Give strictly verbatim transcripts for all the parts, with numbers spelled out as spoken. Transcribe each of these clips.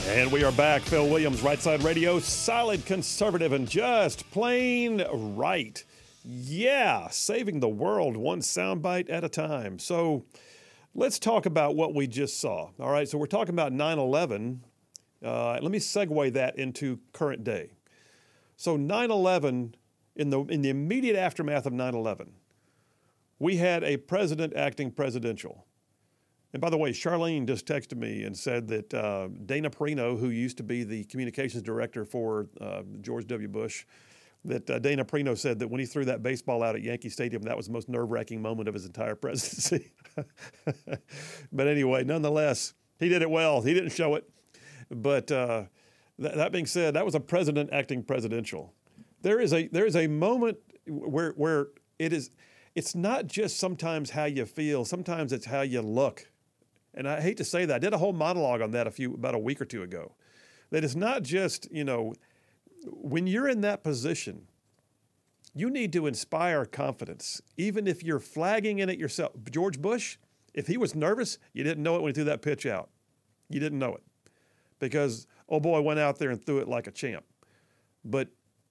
And we are back. Phil Williams, Right Side Radio, solid conservative and just plain right. Yeah, saving the world one soundbite at a time. So let's talk about what we just saw. All right, so we're talking about nine eleven. Uh, let me segue that into current day. So nine eleven, in the in the immediate aftermath of nine eleven, we had a president acting presidential. And by the way, Charlene just texted me and said that uh, Dana Perino, who used to be the communications director for uh, George W. Bush, that uh, Dana Perino said that when he threw that baseball out at Yankee Stadium, that was the most nerve-wracking moment of his entire presidency. But anyway, nonetheless, he did it well. He didn't show it. But uh, th- that being said, that was a president acting presidential. There is a there is a moment where where it is. It's not just sometimes how you feel. Sometimes it's how you look. And I hate to say that. I did a whole monologue on that a few about a week or two ago. That it's not just, you know, when you're in that position, you need to inspire confidence, even if you're flagging in it yourself. George Bush, if he was nervous, you didn't know it when he threw that pitch out. You didn't know it because, oh boy, went out there and threw it like a champ. But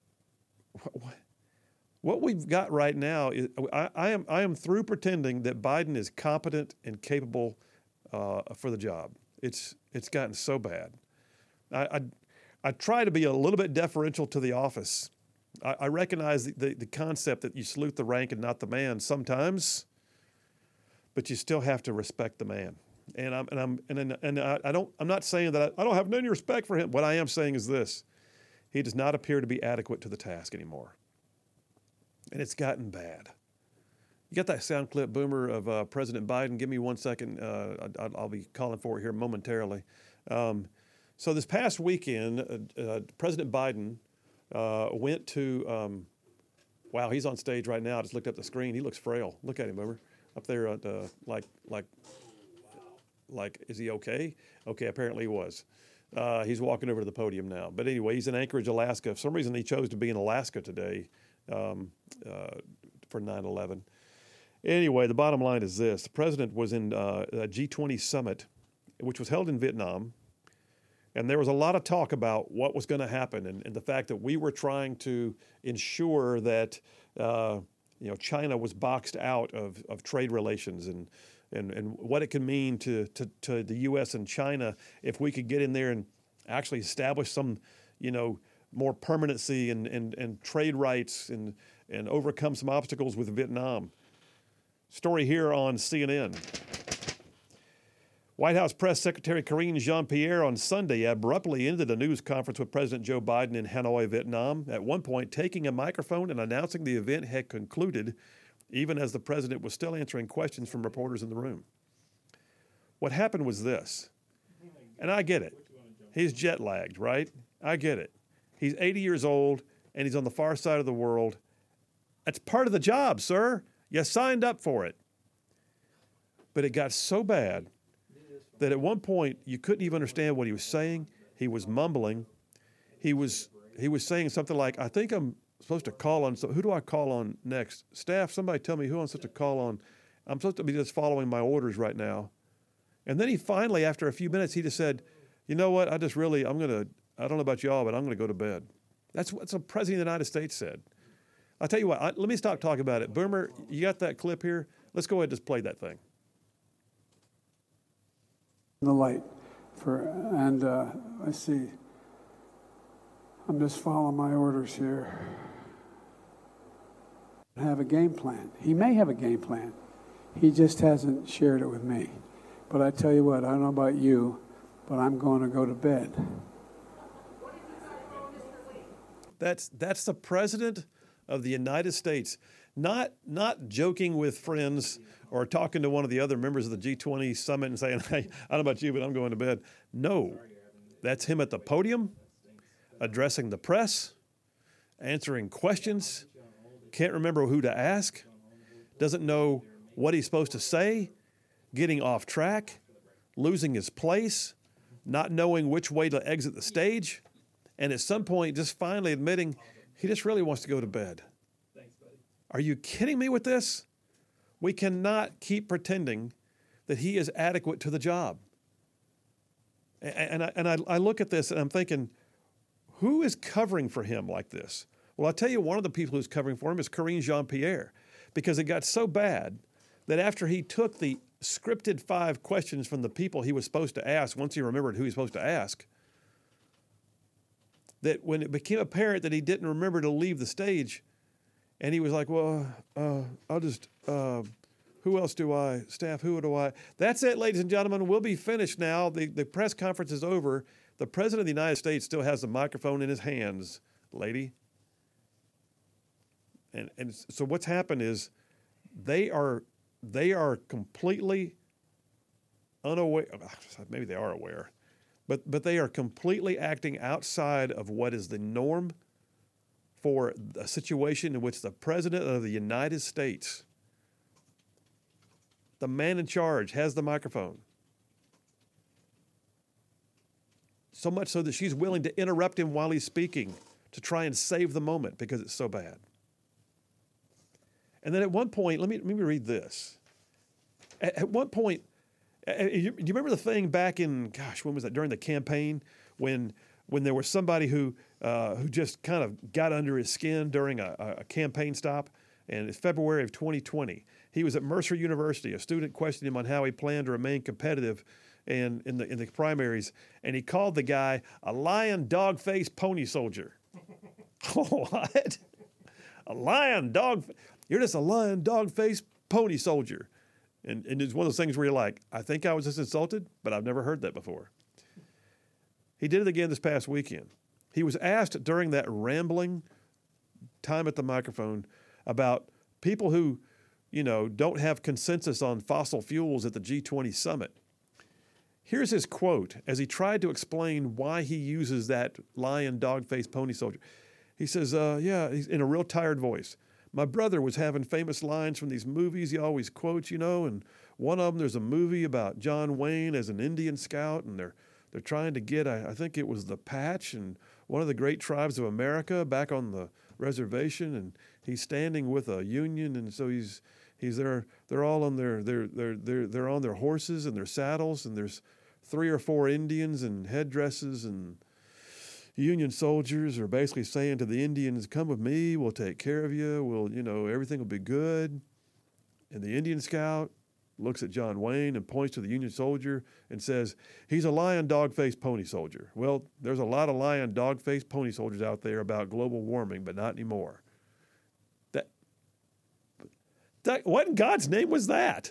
what we've got right now is I, I am I am through pretending that Biden is competent and capable uh, for the job. It's it's gotten so bad. I, I I try to be a little bit deferential to the office. I, I recognize the, the, the concept that you salute the rank and not the man sometimes, but you still have to respect the man. And I'm and I'm and and I, I don't I'm not saying that I, I don't have any respect for him. What I am saying is this: he does not appear to be adequate to the task anymore, and it's gotten bad. You got that sound clip, Boomer, of uh, President Biden? Give me one second. Uh, I, I'll be calling for it here momentarily. Um, so this past weekend, uh, uh, President Biden uh, went to, um, wow, he's on stage right now. I just looked up the screen. He looks frail. Look at him, Boomer, up there at, uh, like, like, like, is he okay? Okay, apparently he was. Uh, he's walking over to the podium now. But anyway, he's in Anchorage, Alaska. For some reason, he chose to be in Alaska today um, uh, for nine eleven. Anyway, the bottom line is this. The president was in uh, a G twenty summit, which was held in Vietnam, and there was a lot of talk about what was going to happen and, and the fact that we were trying to ensure that uh, you know China was boxed out of, of trade relations and, and, and what it could mean to, to, to the U S and China if we could get in there and actually establish some, you know, more permanency and, and, and trade rights and, and overcome some obstacles with Vietnam. Story here on C N N. White House Press Secretary Karine Jean-Pierre on Sunday abruptly ended a news conference with President Joe Biden in Hanoi, Vietnam, at one point taking a microphone and announcing the event had concluded, even as the president was still answering questions from reporters in the room. What happened was this, and I get it. He's jet lagged, right? I get it. He's eighty years old, and he's on the far side of the world. That's part of the job, sir. You signed up for it. But it got so bad that at one point you couldn't even understand what he was saying. He was mumbling. He was he was saying something like, I think I'm supposed to call on, so who do I call on next? Staff, somebody tell me who I'm supposed to call on. I'm supposed to be just following my orders right now. And then he finally, after a few minutes, he just said, you know what, I just really, I'm going to, I don't know about y'all, but I'm going to go to bed. That's what the President of the United States said. I'll tell you what, I, let me stop talking about it. Boomer, you got that clip here? Let's go ahead and just play that thing. The light for, and uh, I see, I'm just following my orders here. Have a game plan. He may have a game plan. He just hasn't shared it with me. But I tell you what, I don't know about you, but I'm going to go to bed. That's that's the President of the United States, not not joking with friends or talking to one of the other members of the G twenty summit and saying, hey, I don't know about you, but I'm going to bed. No, that's him at the podium, addressing the press, answering questions, can't remember who to ask, doesn't know what he's supposed to say, getting off track, losing his place, not knowing which way to exit the stage, and at some point just finally admitting he just really wants to go to bed. Thanks, buddy. Are you kidding me with this? We cannot keep pretending that he is adequate to the job. And I, and I, I look at this and I'm thinking, who is covering for him like this? Well, I'll tell you, one of the people who's covering for him is Karine Jean-Pierre, because it got so bad that after he took the scripted five questions from the people he was supposed to ask, once he remembered who he was supposed to ask, that when it became apparent that he didn't remember to leave the stage, and he was like, well, uh, I'll just, uh, who else do I, staff, who do I? That's it, ladies and gentlemen. We'll be finished now. The, the press conference is over. The President of the United States still has the microphone in his hands, lady. And, and so what's happened is they are they are completely unaware. Maybe they are aware, but but they are completely acting outside of what is the norm for a situation in which the President of the United States, the man in charge, has the microphone. So much so that she's willing to interrupt him while he's speaking to try and save the moment because it's so bad. And then at one point, let me, let me read this. At, at one point, uh, you, do you remember the thing back in, gosh, when was that? During the campaign when when there was somebody who uh, who just kind of got under his skin during a, a campaign stop? And it's February of twenty twenty. He was at Mercer University. A student questioned him on how he planned to remain competitive and in the in the primaries, and he called the guy a lion, dog-faced pony soldier. What? A lion, dog? You're just a lion, dog-faced pony soldier. And and it's one of those things where you're like, I think I was just insulted, but I've never heard that before. He did it again this past weekend. He was asked during that rambling time at the microphone about people who, you know, don't have consensus on fossil fuels at the G twenty summit. Here's his quote as he tried to explain why he uses that lion, dog-faced pony soldier. He says, uh, yeah, he's in a real tired voice. My brother was having famous lines from these movies he always quotes, you know, and one of them, there's a movie about John Wayne as an Indian scout, and they're they're trying to get, I, I think it was the Patch, and one of the great tribes of America back on the reservation, and he's standing with a Union, and so he's he's there. They're all on their they're they're they're they're on their horses and their saddles, and there's three or four Indians in headdresses, and Union soldiers are basically saying to the Indians, "Come with me. We'll take care of you. We'll you know everything will be good." And the Indian scout looks at John Wayne and points to the Union soldier and says, "He's a lion, dog-faced pony soldier." Well, there's a lot of lion, dog-faced pony soldiers out there about global warming, but not anymore. That, that what in God's name was that?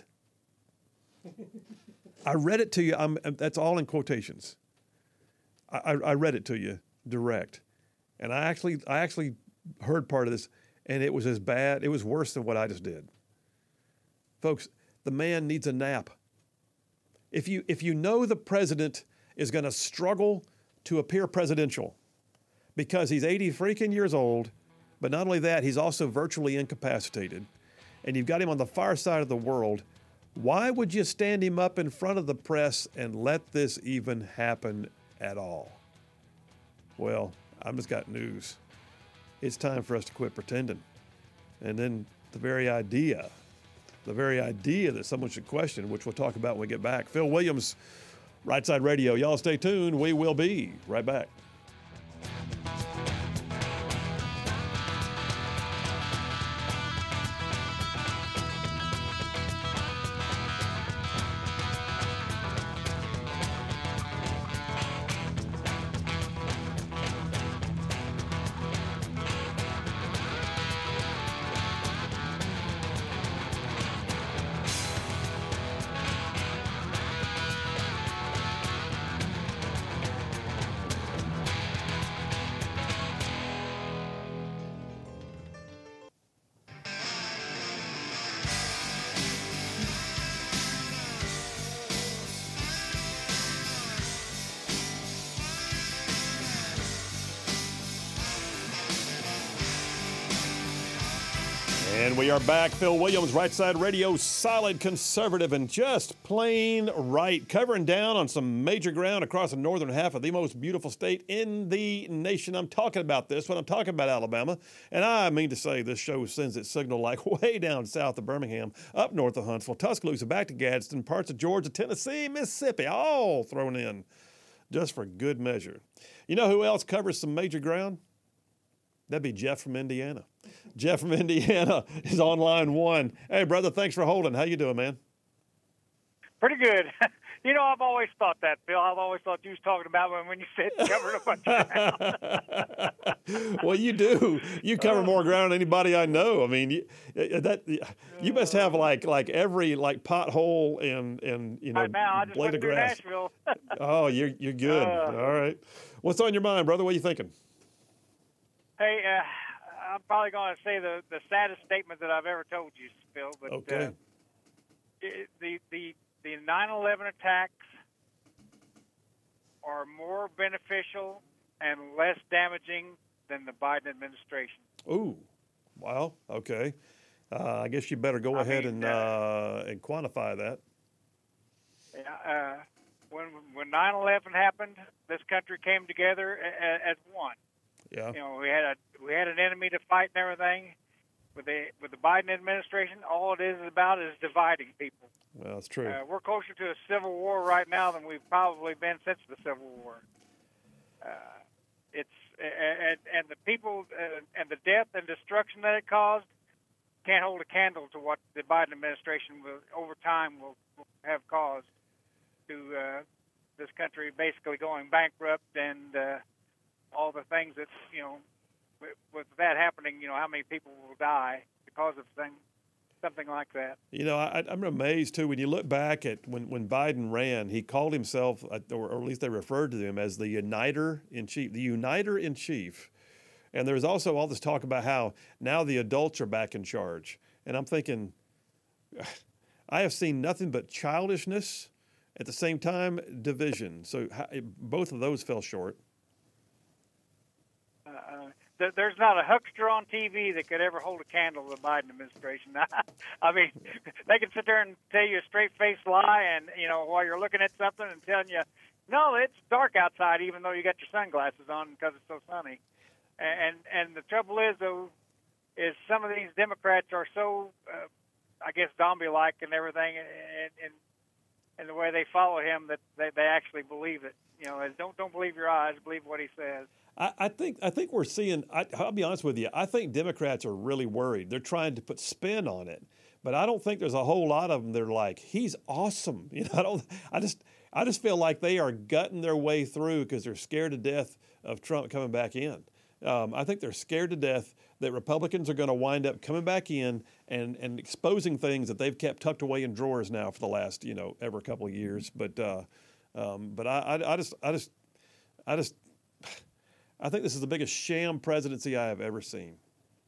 I read it to you. I'm, that's all in quotations. I, I read it to you direct, and I actually I actually heard part of this, and it was as bad. It was worse than what I just did. Folks, the man needs a nap. If you if you know the president is going to struggle to appear presidential because he's eighty freaking years old, but not only that, he's also virtually incapacitated, and you've got him on the far side of the world, why would you stand him up in front of the press and let this even happen at all? Well, I've just got news. It's time for us to quit pretending. And then the very idea The very idea that someone should question, which we'll talk about when we get back. Phil Williams, Right Side Radio. Y'all stay tuned. We will be right back. And we are back. Phil Williams, Right Side Radio, solid conservative and just plain right. Covering down on some major ground across the northern half of the most beautiful state in the nation. I'm talking about this when I'm talking about Alabama. And I mean to say this show sends its signal like way down south of Birmingham, up north of Huntsville, Tuscaloosa, back to Gadsden, parts of Georgia, Tennessee, Mississippi, all thrown in. just for good measure. You know who else covers some major ground? That'd be Jeff from Indiana. Jeff from Indiana is on line one. Hey, brother, thanks for holding. How you doing, man? Pretty good. You know, I've always thought that, Phil. I've always thought you was talking about when, when you said you covered a bunch of ground. Well, you do. You cover more ground than anybody I know. I mean, you, that you must have like like every like pothole and and you know Right now, I just blade went of through grass. Nashville. Oh, you're you're good. Uh, All right. What's on your mind, brother? What are you thinking? Hey, uh, I'm probably going to say the, the saddest statement that I've ever told you, Phil. But Okay. uh, it, the the the nine eleven attacks are more beneficial and less damaging than the Biden administration. Ooh, well, okay. Uh, I guess you better go I ahead mean, and uh, uh, and quantify that. Uh, when when nine eleven happened, this country came together as, as one. Yeah. You know, we had a we had an enemy to fight and everything. With the with the Biden administration, all it is about is dividing people. Well, that's true. Uh, we're closer to a civil war right now than we've probably been since the Civil War. Uh, it's and, and the people uh, and the death and destruction that it caused can't hold a candle to what the Biden administration will, over time, will, will have caused to uh, this country basically going bankrupt and uh, all the things that, you know, with, with that happening, you know, how many people will die because of things. Something like that. You know, I, I'm amazed, too, when you look back at when, when Biden ran, he called himself, or, or at least they referred to him as the Uniter-in-Chief, the Uniter-in-Chief. And there's also all this talk about how now the adults are back in charge. And I'm thinking, I have seen nothing but childishness, at the same time, division. So how, both of those fell short. Uh, There's not a huckster on T V that could ever hold a candle to the Biden administration. I mean, they can sit there and tell you a straight-faced lie, and you know, while you're looking at something and telling you, no, it's dark outside, even though you got your sunglasses on because it's so sunny. And and the trouble is, though, is some of these Democrats are so, uh, I guess, zombie-like and everything, and, and and the way they follow him that they, they actually believe it. You know, don't don't believe your eyes, believe what he says. I, I think I think we're seeing. I, I'll be honest with you. I think Democrats are really worried. They're trying to put spin on it, but I don't think there's a whole lot of them. They're like, he's awesome. You know, I don't. I just I just feel like they are gutting their way through because they're scared to death of Trump coming back in. Um, I think they're scared to death that Republicans are going to wind up coming back in and, and exposing things that they've kept tucked away in drawers now for the last, you know, ever couple of years. But uh, um, but I, I, I just I just I just I think this is the biggest sham presidency I have ever seen.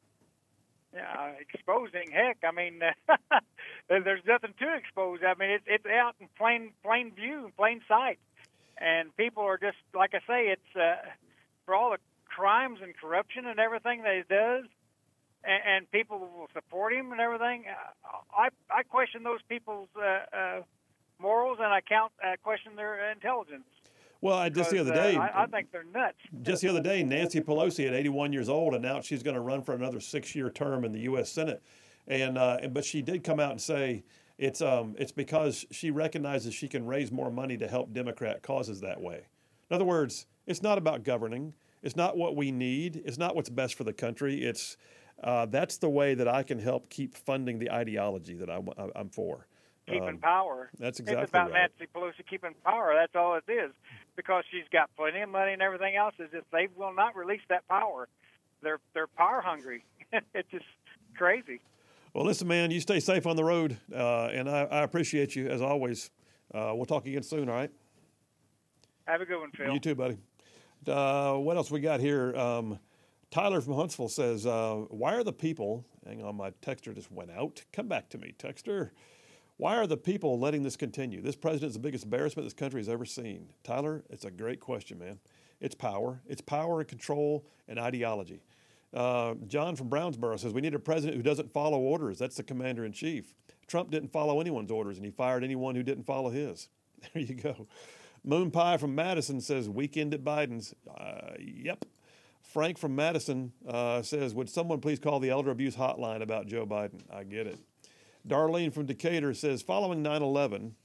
Yeah, exposing. Heck, I mean, there's nothing to expose. I mean, it's it's out in plain plain view, plain sight, and people are just like I say. It's uh, for all the crimes and corruption and everything that he does, and, and people will support him and everything. I I question those people's uh, uh, morals, and I count uh, question their intelligence. Well, I, just the other day, uh, I, I think they're nuts. Just the other day, Nancy Pelosi, at eighty-one years old, announced she's going to run for another six-year term in the U S Senate, and uh, but she did come out and say it's um it's because she recognizes she can raise more money to help Democrat causes that way. In other words, it's not about governing. It's not what we need. It's not what's best for the country. It's uh, that's the way that I can help keep funding the ideology that I, I'm for. Keeping um, power. That's exactly It's about right. Nancy Pelosi keeping power. That's all it is. Because she's got plenty of money and everything else. Is just they will not release that power. They're they're power hungry. It's just crazy. Well, listen, man, you stay safe on the road, uh, and I, I appreciate you as always. Uh, we'll talk again soon. All right. Have a good one, Phil. You too, buddy. Uh, what else we got here? Um, Tyler from Huntsville says, uh, why are the people, hang on, my texter just went out. Come back to me, texter. Why are the people letting this continue? This president is the biggest embarrassment this country has ever seen. Tyler, it's a great question, man. It's power. It's power and control and ideology. Uh, John from Brownsboro says, we need a president who doesn't follow orders. That's the commander-in-chief. Trump didn't follow anyone's orders, and he fired anyone who didn't follow his. There you go. Moon Pie from Madison says, weekend at Biden's. Uh, yep. Frank from Madison uh, says, would someone please call the elder abuse hotline about Joe Biden? I get it. Darlene from Decatur says, following nine eleven,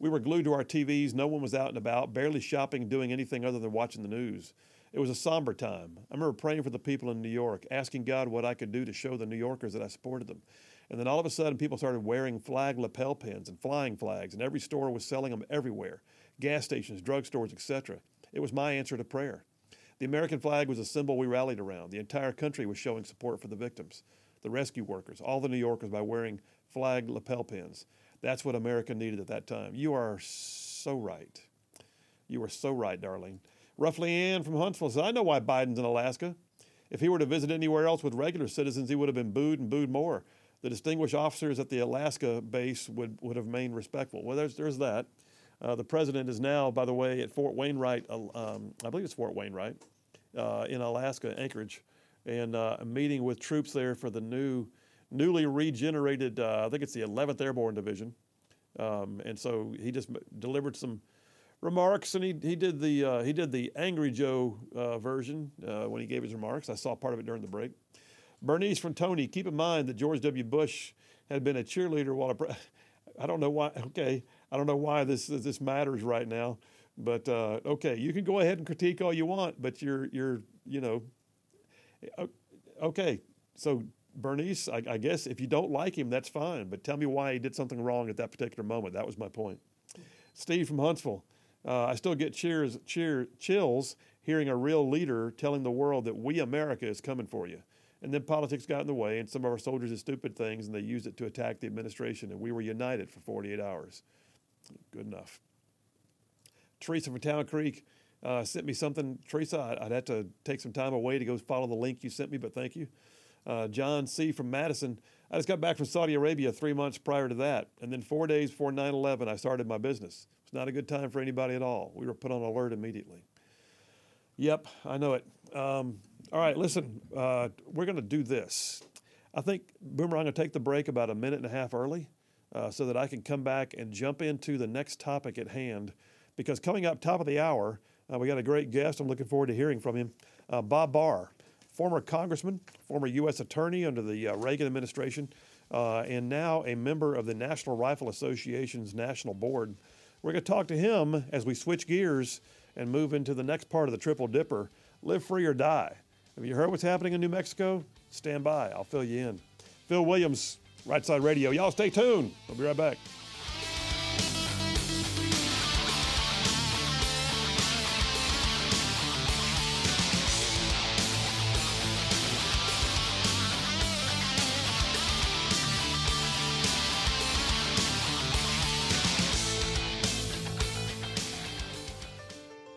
We were glued to our T Vs. No one was out and about, barely shopping, doing anything other than watching the news. It was a somber time. I remember praying for the people in New York, asking God what I could do to show the New Yorkers that I supported them. And then all of a sudden, people started wearing flag lapel pins and flying flags, and every store was selling them everywhere, gas stations, drugstores, et cetera. It was my answer to prayer. The American flag was a symbol we rallied around. The entire country was showing support for the victims, the rescue workers, all the New Yorkers by wearing flag lapel pins. That's what America needed at that time. You are so right. You are so right, darling. Roughly Ann from Huntsville says, I know why Biden's in Alaska. If he were to visit anywhere else with regular citizens, he would have been booed and booed more. The distinguished officers at the Alaska base would, would have remained respectful. Well, there's, there's that. Uh, the president is now, by the way, at Fort Wainwright, uh, um, I believe it's Fort Wainwright, uh, in Alaska, Anchorage, and uh, meeting with troops there for the new, newly regenerated, uh, I think it's the eleventh Airborne Division. Um, and so he just delivered some remarks, and he he did the uh, he did the Angry Joe uh, version uh, when he gave his remarks. I saw part of it during the break. Bernice from Tony, keep in mind that George W. Bush had been a cheerleader while a pre- I don't know why. Okay, I don't know why this this matters right now, but uh, okay, you can go ahead and critique all you want, but you're you're you know okay. So Bernice, I, I guess if you don't like him, that's fine, but tell me why he did something wrong at that particular moment. That was my point. Steve from Huntsville. Uh, I still get cheers, cheer, chills hearing a real leader telling the world that we, America, is coming for you. And then politics got in the way, and some of our soldiers did stupid things, and they used it to attack the administration, and we were united for forty-eight hours. Good enough. Teresa from Town Creek uh, sent me something. Teresa, I'd, I'd have to take some time away to go follow the link you sent me, but thank you. Uh, John C. from Madison. I just got back from Saudi Arabia three months prior to that, and then four days before nine eleven, I started my business. It's not a good time for anybody at all. We were put on alert immediately. Yep, I know it. Um, all right, listen, uh, we're going to do this. I think, Boomer, I'm going to take the break about a minute and a half early uh, so that I can come back and jump into the next topic at hand, because coming up top of the hour, uh, we got a great guest. I'm looking forward to hearing from him, uh, Bob Barr, former congressman, former U S attorney under the uh, Reagan administration, uh, and now a member of the National Rifle Association's National Board. We're going to talk to him as we switch gears and move into the next part of the Triple Dipper, Live Free or Die. Have you heard what's happening in New Mexico? Stand by. I'll fill you in. Phil Williams, Right Side Radio. Y'all stay tuned. We'll be right back.